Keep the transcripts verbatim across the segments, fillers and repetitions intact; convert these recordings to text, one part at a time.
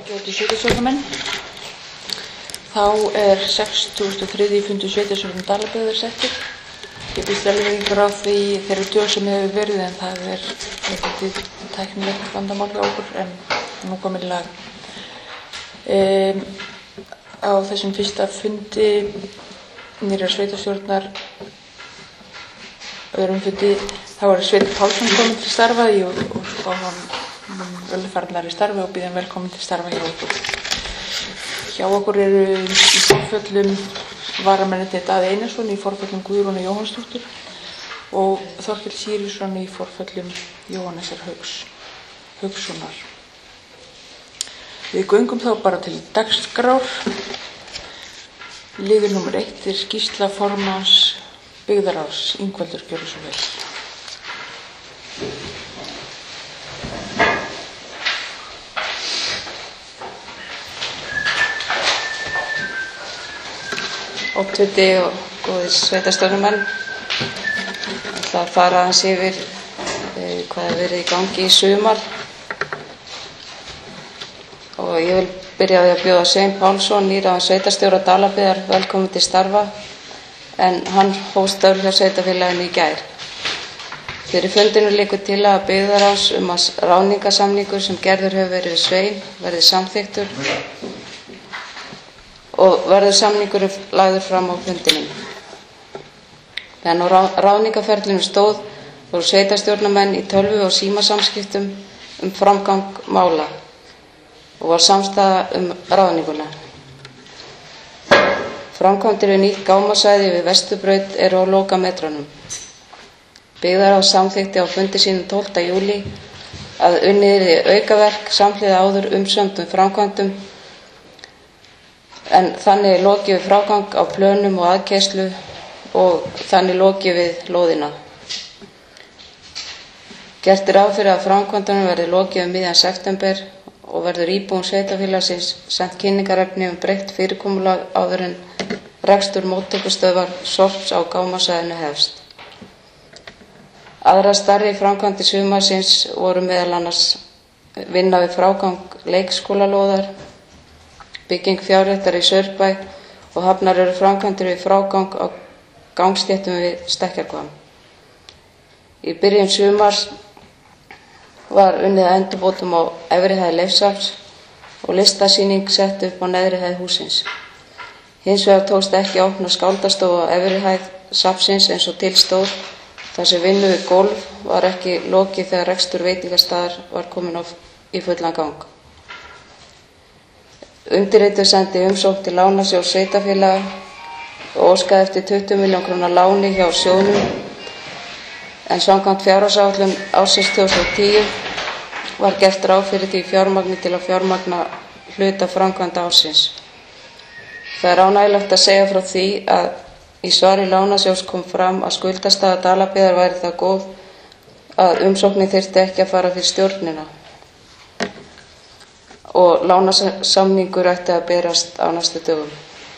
þrjátíu sveitarstjórnarmenn. Þá er sextugasta og þriðji fundur sveitarstjórnar Dalabyggðar settur. Ég býst velvirðingar á því þeirri dög sem hefur verið, en það er eitthvað tæknilegt vandamál hjá okkur, en nú komið í lag. Um, á þessum fyrsta fundi nýrrar sveitarstjórnar öðrum fundi þá er Sveinn Pálsson kominn til starfa og, og spá hann velfarnaðar í starfi og býð hann velkominn til starfa hjá okkur. Hjá okkur eru í forföllum varamennirnir Daði Einarsson, í forföllum Guðrúnar Jóhannsdóttur og Þorkell Sýrisson í forföllum Jóhannesar Hauks, Haukssonar. Við göngum þá bara til dagskrár. Liður númer eitt er skýrsla formanns byggðarráðs. Ingveldur, gjörðu svo vel. Óttviti og góðir sveitarstjórnarmenn, ég ætla að fara aðeins yfir eh, hvað hefur verið í gangi í sumar og ég vil byrja á því að bjóða Svein Pálsson, nýráðinn sveitarstjóra Dalabyggðar, velkominn til starfa, en hann hóf störf hjá sveitarfélaginu í gær. Fyrir fundinu liggur til að byggðarráðs um að ráðningarsamningur sem gerður hefur verið við Svein verði samþykktur og verður samningur lagður fram á fundinum. Þegar á ráðningarferlinu stóð voru sveitarstjórnarmenn í tölvu og símasamskiptum um framgang mála og var samstaða um ráðninguna. Framkvæmdir við nýtt gámasvæði við Vesturbraut eru á lokametranum. Byggðarráð samþykkti á fundi sínum tólfta júlí að unnið yrði aukaverk samhliða áður umsömdum framkvæmdum, en þannig lokið við frágang á plönum og aðkeyrslu og þannig lokið við lóðina. Gert er ráð fyrir að framkvæmdunum verði lokið um miðjan september og verður íbúum sveitarfélagsins sent kynningarefni um breytt fyrirkomulag áður en rekstur móttökustöðvar sorps á gámasvæðinu hefst. Aðrar stærri framkvæmdir sumarsins voru meðal annars vinna við frágang leikskólalóðar, bygging fjárréttar í Saurbæ og hafnar eru framkvæmdir við frágang á gangstéttum við Stekkjarhvamm. Í byrjun sumars var unnið að endurbótum á efri hæð Leifsafls og listasýning sett upp á neðri hæð hússins. Hins vegar tókst ekki að opna skáldastofu á efri hæð safnsins eins og til stóð, þar sem vinnu við gólf var ekki lokið þegar rekstur veitingastaðar var komin á í fullan gang. Undirrituð sendi umsókn til Lánasjóðs sveitarfélaga og óskaði eftir tuttugu milljóna króna láni hjá sjóðnum, en samkvæmt fjárhagsáætlun ársins tvö þúsund og tíu var gert ráð fyrir því fjármagni til að fjármagna hluta framkvæmda ársins. Það er ánægjulegt að segja frá því að í svari Lánasjóðs kom fram að skuldastaða Dalabyggðar væri það góð að umsóknin þyrfti ekki að fara fyrir stjórnina og lánasamningur ætti að berast á næstu dögum.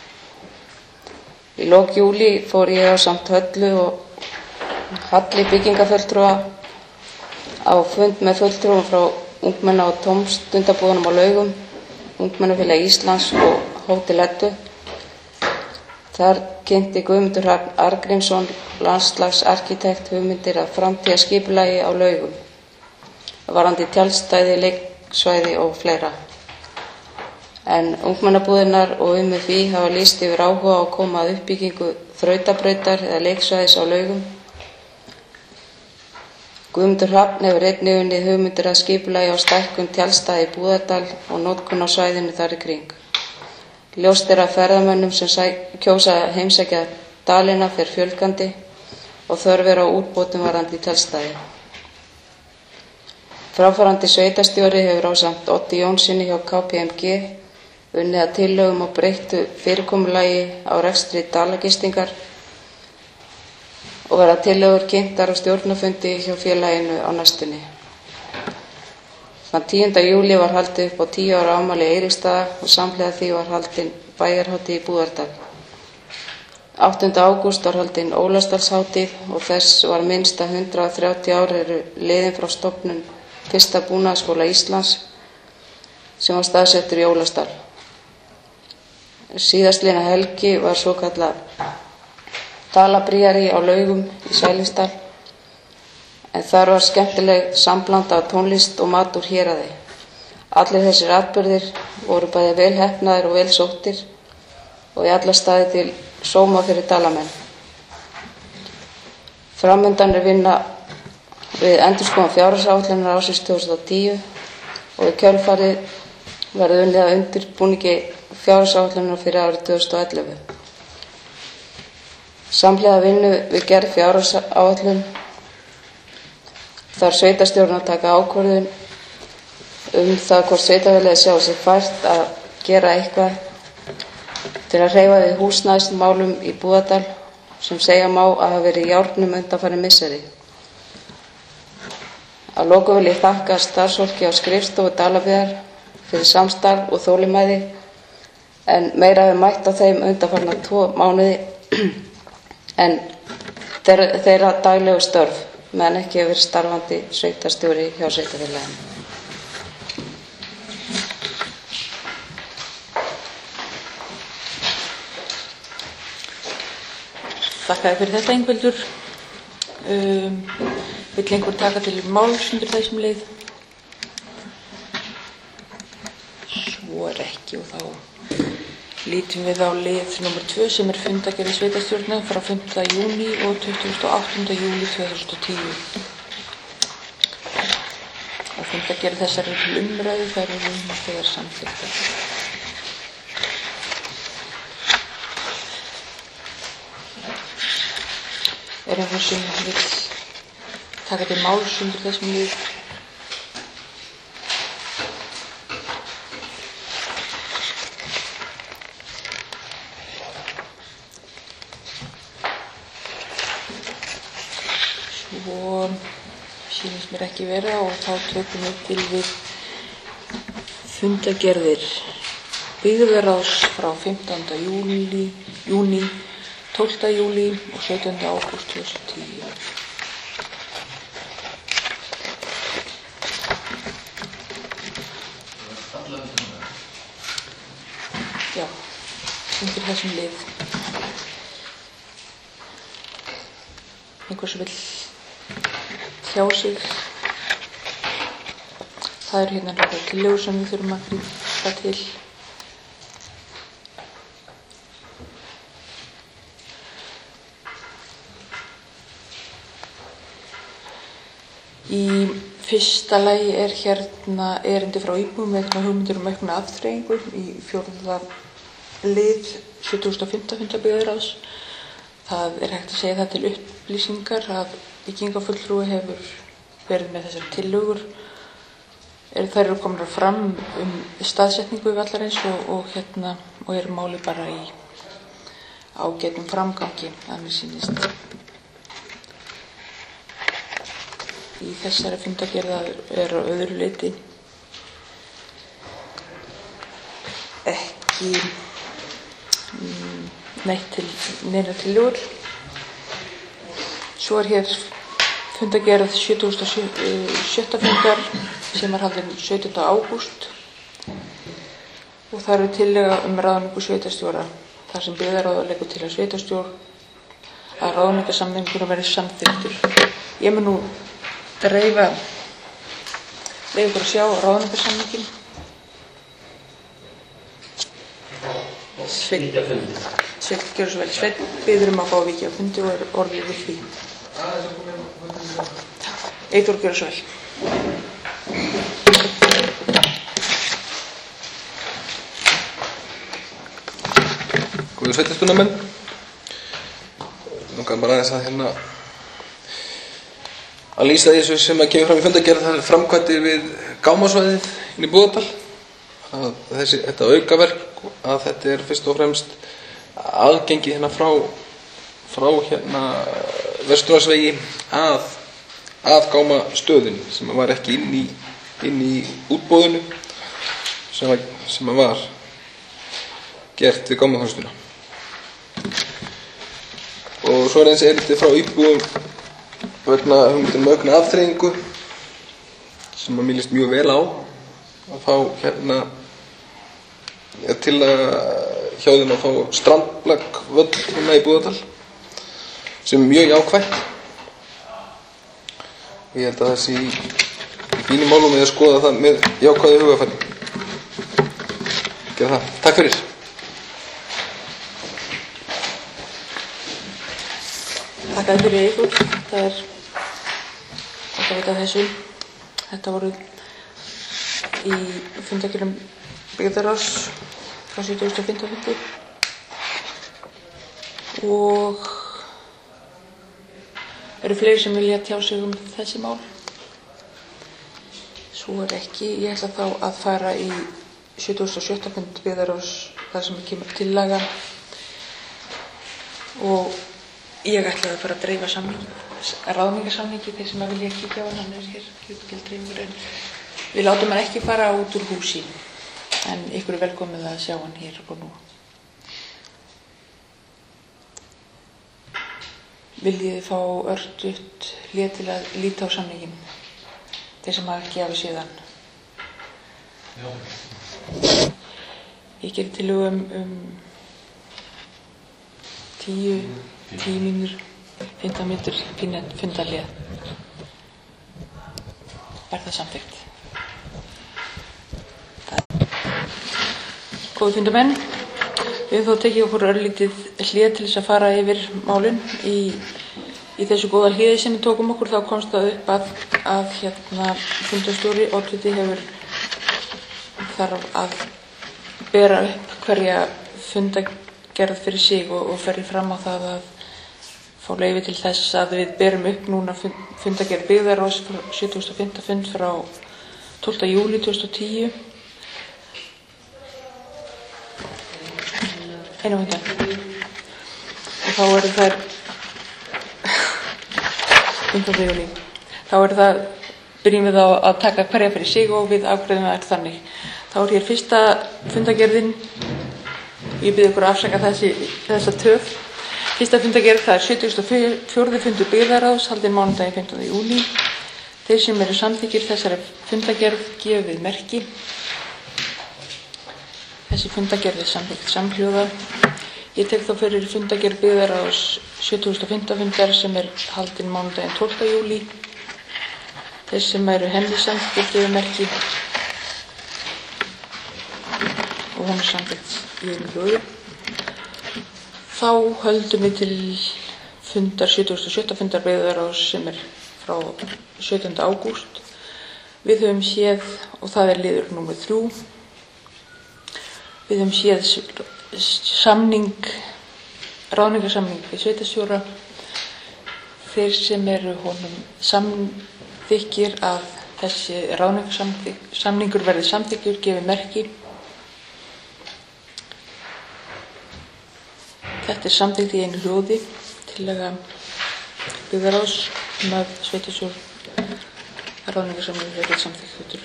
Í lok júlí fór ég ásamt Höllu og Halli byggingafulltrúa á fund með fulltrúum frá ungmenna- og tómstundabúðunum á Laugum, Ungmennafélagi Íslands og Hótel Eddu. Þar kynnti Guðmundur Hrafn Arngrímsson, landslagsarkitekt, hugmyndir að framtíðarskipulagi á Laugum, varðandi tjaldstæði, leiksvæði og fleira. En ungmennabúðirnar og U M F I hafa lýst yfir áhuga á að koma að uppbyggingu þrautabrautar eða leiksvæðis á Laugum. Guðmundur Hrafn hefur einnig unnið hugmyndir að skipulagi á stækkun tjaldstæða í Búðardal og notkun á svæðinu þar í kring. Ljóst er að ferðamönnum sem kjósa að heimsækja dalina fer fjölgandi og þörf er á útbótum varðandi tjaldstæði. Fráfarandi sveitarstjóri hefur ásamt Oddi Jónssyni hjá K P M G unnið að tillögum á breyttu fyrirkomulagi á rekstri dalagistingar og verða tillögur kynntar á stjórnarfundi hjá félaginu á næstunni. Þann tíunda júlí var haldið upp á tíu ára afmæli Eiríksstaða og samhliða því var haldin bæjarhátíð í Búðardal. áttunda ágúst var haldin Ólafsdalshátíð og þess var minnst að hundrað þrjátíu ár eru liðin frá stofnun fyrsta búnaðarskóla Íslands sem var staðsettur í Ólafsdal. Síðastliðna helgi var svo kallað Dalabríari á Laugum í Sælingsdal, en þar var skemmtileg samblanda af tónlist og mat úr héraði. Allir þessir atburðir voru bæði vel heppnaðir og vel sóttir og í alla staði til sóma fyrir dalamenn. Framundan er vinna við endurskoðun fjárhagsáætlunar ársins tvö þúsund og tíu og í kjölfarið verður unnið að undirbúningi fjárhagsáætlunar fyrir árið tvö þúsund og ellefu. Samhliða vinnu við gerð fjárhagsáætlun þarf sveitarstjórn að taka ákvörðun um það hvort sveitarfélagið sjá sér fært að gera eitthvað til að hreyfa við húsnæðismálum í Búðardal sem segja má að hafa verið í járnum undanfarin misseri. Að lokum vil ég þakka starfsfólki á skrifstofu Dalabyggðar fyrir samstarf og þolinmæði, en meira hefur mætt á þeim undanfarna tvo mánuði en þeirra daglegu störf, meðan ekki hefur verið starfandi sveitarstjóri hjá sveitarfélaginu. Þakka þér fyrir þetta, Ingveldur. Um, vill einhver taka til máls undir þessum lið? Svo er ekki, og þá lítum við á lið númer tvö sem er fundargerð sveitarstjórnar frá fimmta júní og tuttugasta og áttunda júlí tvö þúsund og tíu. Og fundargerð þessar er til umræðu, þær eru þegar samþykktar. Er einhver sem vill taka til máls undir þessum lið? Svo sýnist mér ekki vera, og þá tökum við til við fundargerðir byggðarráðs frá fimmtánda júní, tólfta júlí og sautjánda ágúst tvö þúsund og tíu. Já, undir þessum lið. Einhver sem vill tjá sig. Það er hérna nokkrar tillögur sem við þurfum að grípa til. Í fyrsta lagi er hérna erindi frá íbúum vegna hugmyndir um aukna afþreyingu í fjórða lið sjötugasta og fimmta fundar byggðarráðs. Það er hægt að segja það til upplýsingar að byggingafulltrúi hefur verið með þessar tillögur. Þær eru komnar fram um staðsetningu vallarins og, og, hérna, og eru máli bara í ágætum framgangi, að mér sýnist. Í þessari fundargerð er á öðru leyti ekki mm, neitt til neina tillögur. Svo er hér fundargerð sjötugasta og sjötta fundar sem var haldinn sautjánda ágúst, og það eru tillaga um ráðningu sveitarstjóra, þar sem byggðarráð leggur til að sveitarstjórn að ráðningarsamningurinn verði samþykktur. Ég mun nú dreifa leyfa ykkur að sjá ráðningarsamninginn. Sveinn, Sveinn, gjörðu svo vel. Sveinn biður um að fá að víkja á fundi og er orðið við því. Eyþór, gjörðu svo vel. Góðir sveitarstjórnarmenn, nú kann bara aðeins að hérna að lýsa þessu sem að kemur fram í fundargerð, það er framkvæmdir við gámasvæðið inn í Búðardal. Að þessi, þetta aukaverk, að þetta er fyrst og fremst aðgengi hérna frá, frá hérna Vesturlandsvegi að, að gámastöðin sem var ekki inn í, inn í útboðinu sem, að, sem að var gert við gámaþjónustuna. Og svo er eins erindi frá íbúum vegna hugmyndum um aukna afþreyingu sem að mér líst mjög vel á, að fá hérna til að hjá þeim að fá strandblakvöll hérna í Búðardal sem er mjög jákvætt. Ég held að það sé í, í fínum málum með að skoða það með jákvæðu hugafæri. Gera það. Takk fyrir. Takk að fyrir ykkur. Það er gott að vita þessu. Þetta voru í fundargerðum byggðarráðs frá sjötugasta og fimmta fundi og eru fleiri sem vilja tjá sig um þessi mál. Svo er ekki. Ég ætla þá að fara í sjötugasta og sjötta fund byggðarráðs þar sem kemur tillaga og ég ætla að fara að dreifa samningi, ráðningarsamningi, þeir sem að vilja kíkja á hann, hann er hér hlutkildreifur, en við látum hann ekki fara út úr húsi, en ykkur er velkomið að sjá hann hér og nú. Viljið þið fá örstutt hlé til að líta á samningin, þeir sem hafa ekki hafa séð hann? Já. Ég gerir tillögu um, um tíu, tíu mínútur, fimmtán mínútur fundarhlé. Er það samþykkt? Góðu fundarmenn, við höfum þó tekið okkur örlítið hlé til þess að fara yfir málin. Í, í þessu góða hléði sem við tókum okkur þá komst það upp að, að hérna fundarstjóri oddviti hefur þarf að bera upp hverja fundargerð fyrir sig og, og ferði fram á það að fá leyfi til þess að við berum upp núna fundargerð byggðarráðs frá sjötugasta og fimmta fund frá tólfta júlí tvö þúsund og tíu. Einu hundan. Og þá eru þær fimmtánda júlí. Þá eru það, byrjum við á að taka hverja fyrir sig og við afgreiðum það eftir þannig. Þá er hér fyrsta fundargerðin. Ég bið ykkur að afsaka þessi, þessa töf. Fyrsta fundargerð, það er sjötugasta og fjórði fundur byggðarráðs, haldinn mánudaginn fimmtánda júlí. Þeir sem eru samþykkir þessari fundargerð gefið merki. Þessi fundargerð er samþykkt samhljóða. Ég tek þá fyrir fundargerð byggðarráðs sjötugasta og fimmta fundar sem er haldinn mánudaginn tólfta júlí. Þeir sem eru henni samþykkir gefið merki. Og hún er samþykkt í einu hljóði. Þá höldum við til fundar sjötugasta og sjötta fundar byggðarráðs sem er frá sautjánda ágúst. Við höfum séð, og það er liður númer þrjú, við höfum séð samning, ráðningarsamning við sveitarstjóra. Þeir sem eru honum samþykkir að þessi ráðningarsamningur verði samþykkur gefið merki. Þetta er samþykkt í einu hljóði, tillaga byggðarráðs um að sveitarstjórn ráðningarsamningur verði samþykktur.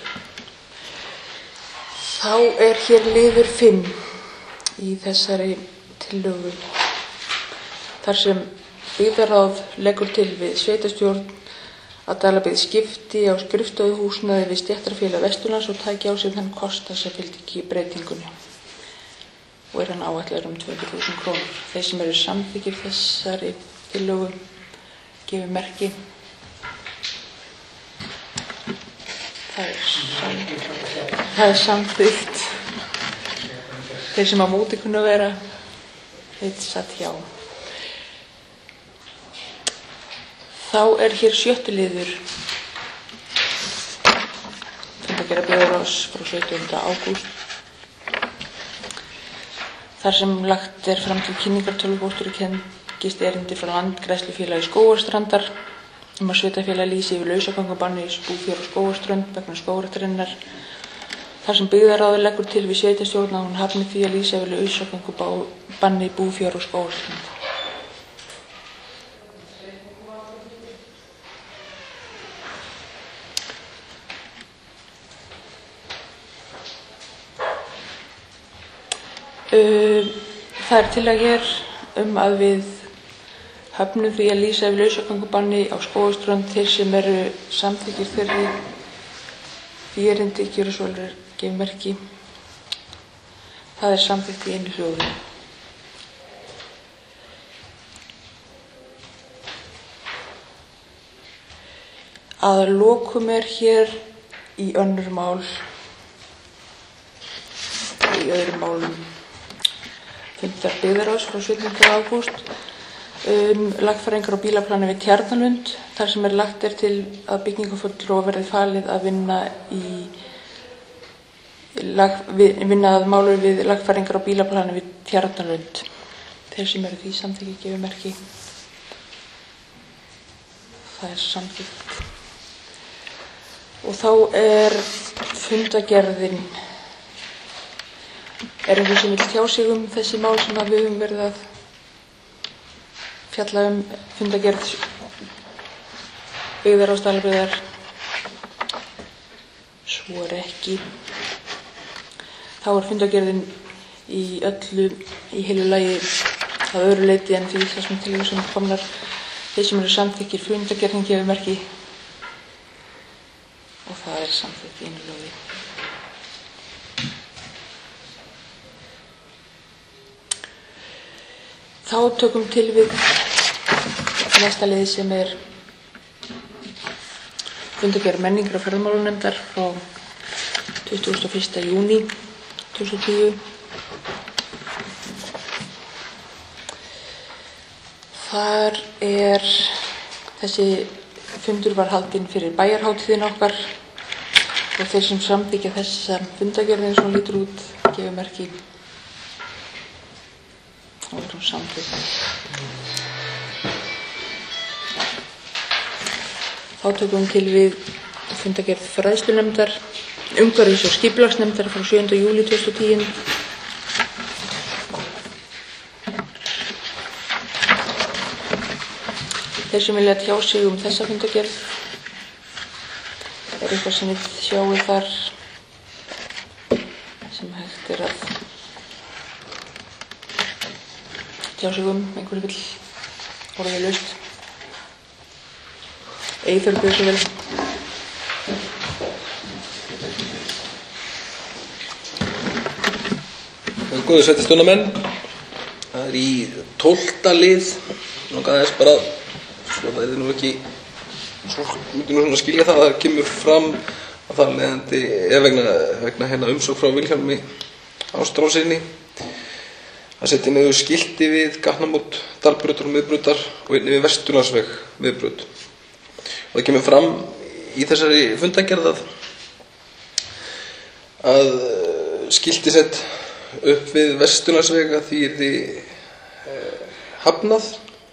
Þá er hér liður fimm í þessari tillögu þar sem byggðarráð leggur til við sveitarstjórn að Dalabyggð skipti á skrifstofuhúsnæði við Stéttarfélag Vesturlands og taki á sig þann kostnað sem fylgdi breytingunni og er hann áætlaður um tvö hundruð þúsund krónur. Þeir sem eru samþykkir þessari tillögu gefið merki. Það er, sam, það er samþykkt. Þeir sem á móti kunna vera, þeir satt hjá. Þá er hér sjötti liður fundargerð byggðarráðs frá sautjánda ágúst. Þar sem lagt er fram til kynningar tölvupóstur kengist erindi frá Landgræðslufélagi Skógarstrandar um að sveitarfélag lýsi yfir lausagöngubanni í Búfjár og Skógarströnd vegna skógræktarinnar. Þar sem byggðarráðið leggur til við sveitarstjórn að hún hafni því að lýsa yfir lausagöngubanni í Búfjár og Skógarströnd. Það er tillaga hér um að við höfnum því að lýsa yfir lausagöngubanni á Skógarströnd. Þeir sem eru samþykkir þeirri Því erindi gjöra svo vel gefið merki. Það er samþykkt í einu hljóði. Að lokum er hér í önnur mál, í öðrum málum fundar byggðarráðs frá sautjánda ágúst um lagfæringar á bílaplani við Tjarnalund, þar sem er lagt er til að byggingafulltrúa verði falið að vinna í lag, við, vinna að málu við lagfæringar á bílaplani við Tjarnalund. Þeir sem eru því samþykki gefið merki. Það er samþykkt. Og þá er fundagerðin. Er einhver sem vill tjá sig um þessi mál sem við höfum verið að fjalla um, fundagerð byggðar á Dalabyggðar? Svo er ekki. Þá er fundagerðin í öllu, í heilu lagi að öðru leyti en því þessum tilvísum sem komnar. Þeir sem eru samþykkir fundagerðin gefið merki. Og það er samþykkt í einu hljóði. Þá tökum til við næsta lið sem er fundagerð menningar og ferðamálunefndar frá tuttugasta og fyrsta júní tvö þúsund og tíu. Þar er þessi fundur var haldinn fyrir bæjarhátíðin okkar og þeir sem samþykkja þessa fundagerð eins og hún lítur út gefið merki. Og er hún samþykkt. Þá tökum við til við fundagerð fræðslunefndar, umhverfis- og skipulagsnefndar frá sjöunda júlí tvö þúsund og tíu. Þeir sem vilja tjá sig um þessa fundagerð, er eitthvað sem við sjáum þar sem hægt er að tjá sig um, einhverju vill orðið laust. Eyþór byrði svo vel. Góðu sveitarstjórnarmenn, það er í tólfta lið, langaði þess bara að svo það er nú ekki, svo myndi nú svona skilja það að það kemur fram að það leiðandi er vegna, vegna hérna umsókn frá Vilhjálmi Ástrásinni að setja niður skilti við gatnamót Dalbrautar og miðbrautar og einnig við Vesturlandsveg miðbraut. Og það kemur fram í þessari fundagerð að, að skilti sett upp við Vesturlandsveg að því er því eh, hafnað.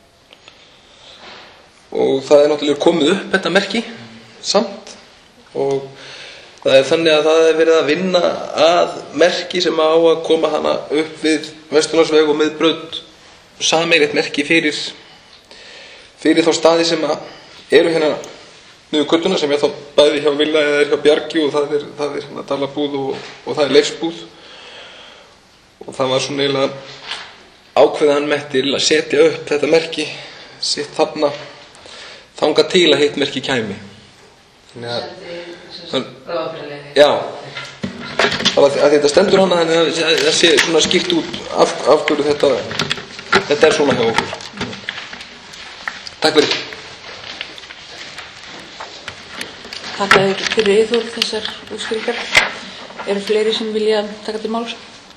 Og það er náttúrulega komið upp þetta merki samt og það er þannig að það er verið að vinna að merki sem á að koma hana upp við Vesturlandsveg og miðbraut, sameiginlegt merki fyrir fyrir þá staði sem að eru hérna niður göttuna, sem er þá bæði hjá Villa eða er hjá Bjargi, og það er, það er hérna Dalabúð og, og það er Leifsbúð. Og það var svona eiginlega ákveðan með til að setja upp þetta merki sitt þarna þangað til að hitt merki kæmi. Þannig að þann, já, það að þetta stendur hana þannig að það sé svona skýrt út af, af hverju þetta þetta er svona hjá okkur. Takk fyrir. Takk fyrir Eyþór þessar útskýringar. Eru fleiri sem vilja taka til máls?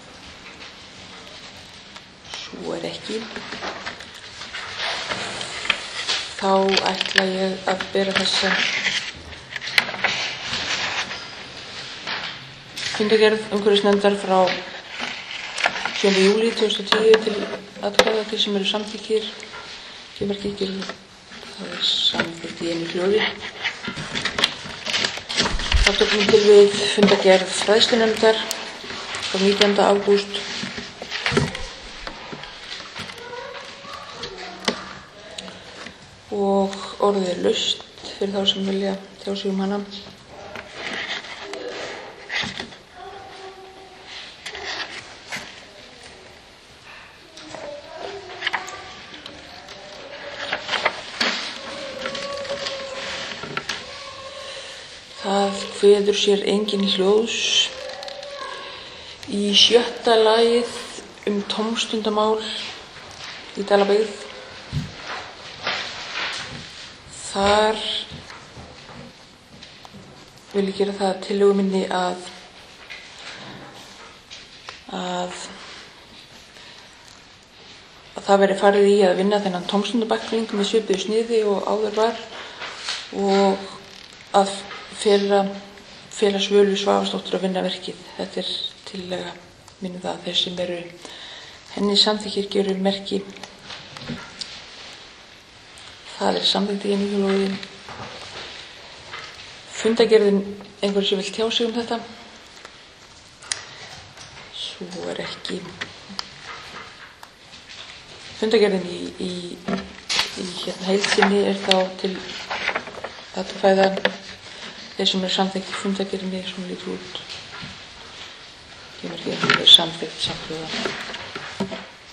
Svo er ekki. Þá ætla ég að bera þessa fundagerð umhverfisnefndar frá sjöunda júlí tvö þúsund og tíu til atkvæða til sem eru samþykkir. Gefur ekki ekki, það er samþykkt í einu hljóði. Þá tökum við til við fundagerð fræðslunefndar frá nítjánda ágúst. Og orðið er laust fyrir þá sem vilja tjá sig um hana. Það kveður sér enginn hljóðs. Í sjötta lagið um tómstundamál í Dalabyggð. Þar vil ég gera það að tillögu minni að að að það veri farið í að vinna þennan tómstundabækling með svipuðu sniði og áður var og að fela, fela Svölu Svavarsdóttur að vinna verkið. Þetta er tillaga mín um það að þeir sem eru henni samþykkir gjöru merki. Það er samþykkt í nýjulóðin. Fundagerðin, einhverju sem vil tjá sig um þetta. Svo er ekki. Fundagerðin í, í, í hérna heilsinni er þá til atkvæða þeir sem eru samþykkt í fundagerðinni sem lítur út. Kemur hér að það er samþykkt samhljóða.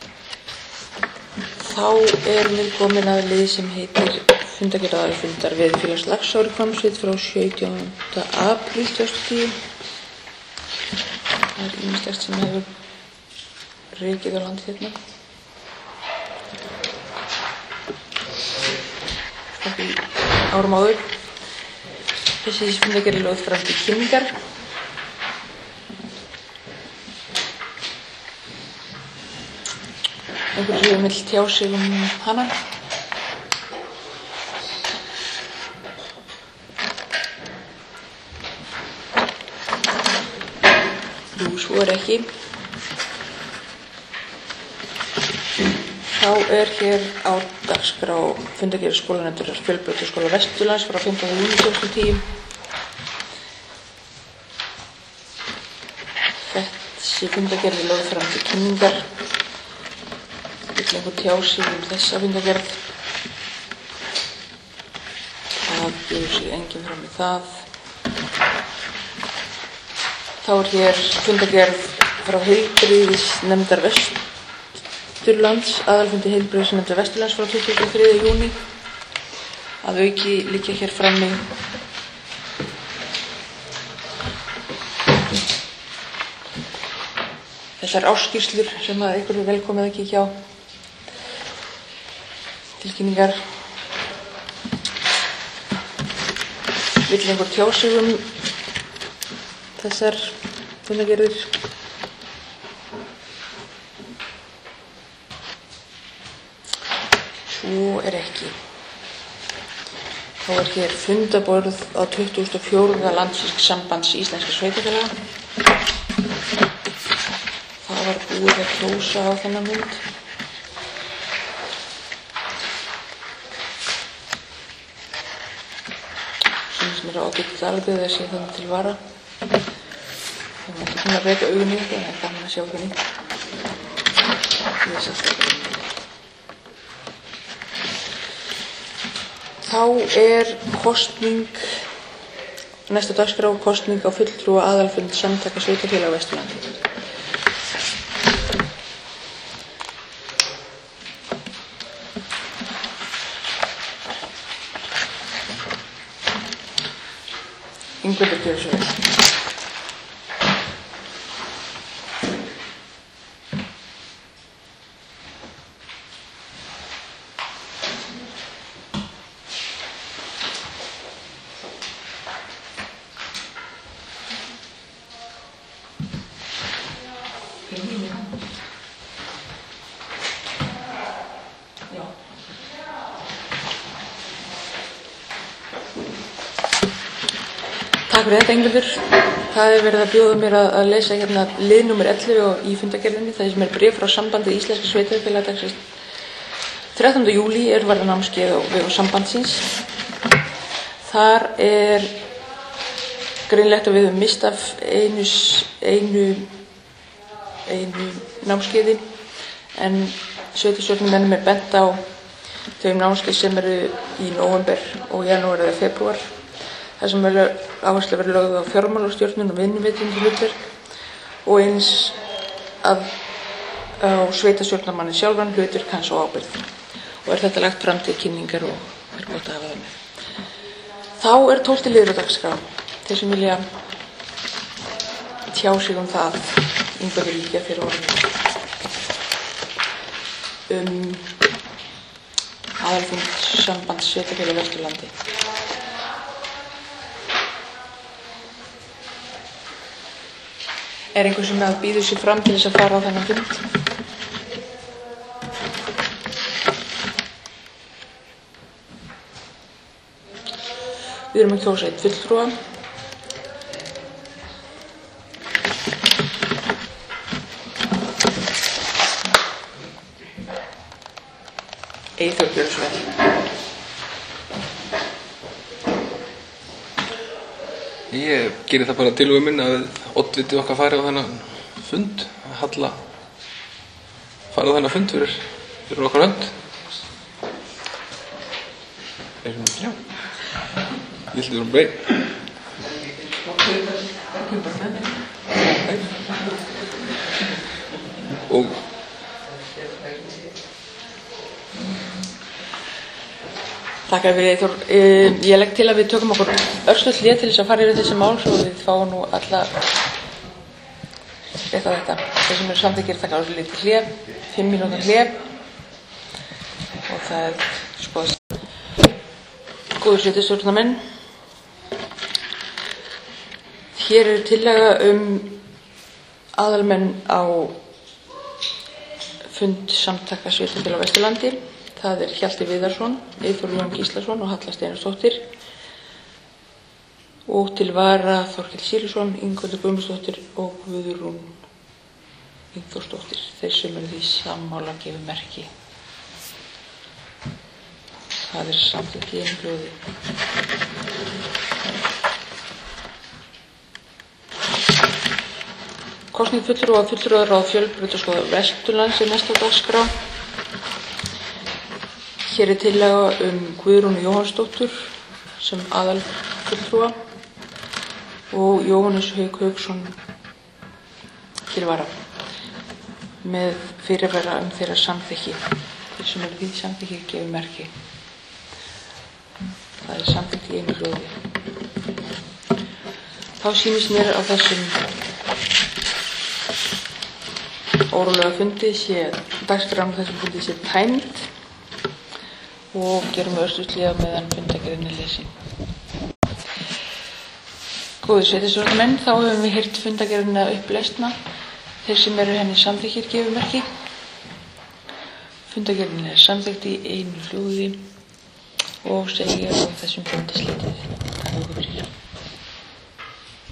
Þá er mér komin að lið sem heitir fundagerðaðari fundar við félags Laxári Hvammsveit frá sautjánda apríl tvö þúsund og tíu. Það er ýmislegt sem hefur rekið á land hérna. Í árum áður. Þessi fundagerð er lögð fram til kynningar. Einhverju sem vill tjá sig um hana. Jú, svo er ekki. Þá er hér á dagskrá fundagerð skólanefndar Fjölbrautaskóla Vesturlands frá fimmtánda júní tvö þúsund og tíu. Þessi fundagerð er lögð fram til kynningar. Vill einhver tjá sig um þessa fundagerð? Það gefur sig enginn fram í það. Þá er hér fundagerð frá heilbrigðisnefndar Vesturlands, aðalfundi heilbrigðisnefndar Vesturlands frá tuttugasta og þriðja júní. Að auki liggja hér frammi þessar ársskýrslur sem að ykkur er velkomið að kíkja á. Tilkynningar. Vill einhver tjá sig um þessar fundagerðir? Svo er ekki. Þá er hér fundaborð á tuttugasta og fjórða landssambands íslenskra sveitarfélaga. Það var búið að kjósa á þennan fund. Sem sem er ágætt Dalabyggð að sé þannig til vara. Það var ekki svona að reyka augun í þetta, en það er gaman að sjá hvernig. Ég er satt ekki. Þá er kosning, næsta dagskrá kosning á fulltrúa aðalfund samtaka sveitarfélaga á Vesturlandi. Ingveldur gjörðu svo vel. Takk fyrir þetta, Ingveldur. Það er verið að bjóða mér að, að lesa hérna lið númer ellefu í fundagerðinni, það sem er bréf frá sambandi íslenskra sveitarfélaga dagsins þrettánda júlí er varða námskeið á vegum sambandsins. Þar er greinlegt að við höfum mist af einu, einu, einu námskeiði, en sveitarstjórnarmönnum er bent á þau námskeið sem eru í nóvember og janúar eða febrúar. Það sem er áherslu verið lögð á fjármálastjórnun og vinnuveitandi hlutverk og eins að á sveitarstjórnarmanni sjálfan hlutverk hans og ábyrgð. Og er þetta lagt fram til kynningar og er gott að hafa það með. Þá er tólfti liður á dagskrá. þeir sem vilja tjá sig um það, Ingveldur líka fyrir orðinu, um aðalfund sambands sveitarfélaga á Vesturlandi. Er einhver sem að býður sig fram til þess að fara á þennan fund? Við erum að kjósa einn fulltrúa. Eyþór Björnsson. Ég geri það bara tillögu minn að oddviti okkar fari á þennan fund, að Halla fari á þennan fund fyrir, fyrir okkar hönd. Já. Ég held að við erum bein. Og Takk fyrir Eyþór. Ég legg til að við tökum okkur örstutt hlé til þess að fara yfir þessi mál svo við fáum nú alla þetta þetta. Þeir sem eru samþykkir taka á lítið hlé, fimm mínútur hlé og það er skoðast. Góður sveitarstjórnarmenn. Hér er tillaga um aðalmenn á fund samtaka sveitarfélaga á Vesturlandi. Það er Hjalti Viðarsson, Eyþór Jón Gíslason og Halla Steinarsdóttir. Og til vara Þorkell Sýrisson, Ingveldur Guðmundsdóttir og Guðrún Ingþórsdóttir. Þeir sem eru því sammála gefur merki. Það er samþykkt í einu hljóði. Kosning fulltrúa og fulltrúaráð Fjölbrautaskóla Vesturlands er næst á dagskrá. Hér er tillaga um Guðrúnu Jóhannsdóttur sem aðal fulltrúa og Jóhannes Hauk Hauksson til vara með fyrirvara um þeirra samþykki. Þeir sem eru því samþykki gefur merki. Það er samþykkt í einu hljóði. Þá sýnist mér á þessum órólega fundi sé dagskráin á þessum fundi sé tæmd og gerum við örstutt hlé meðan fundargerðin er lesin. Góðir sveitarstjórnarmenn, þá höfum við heyrt fundargerðina upplesna. Þeir sem eru henni samþykkir gefur merki. Fundargerðin er samþykkt í einu hljóði og segja á þessum fundi slitið. Takk fyrir.